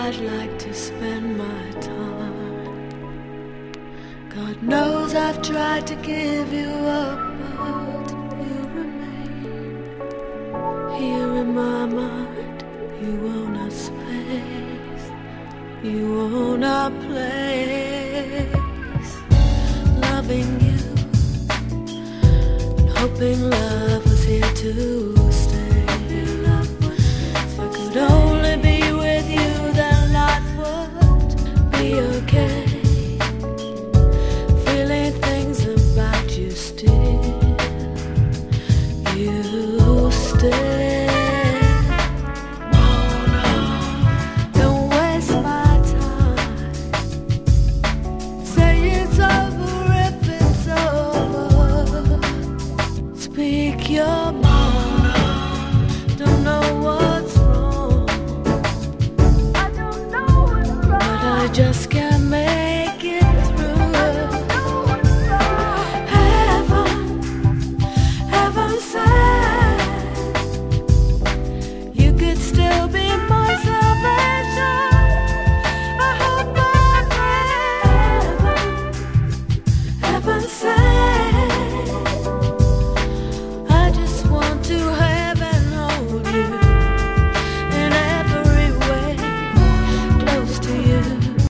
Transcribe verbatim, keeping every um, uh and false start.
I'd like to spend my time. God knows I've tried to give you up, but you remain here in my mind. You own a space, you own a place. Loving you and hoping love was here to stay. If I could only be with you, then life would be okay. Feeling things about you still, you still.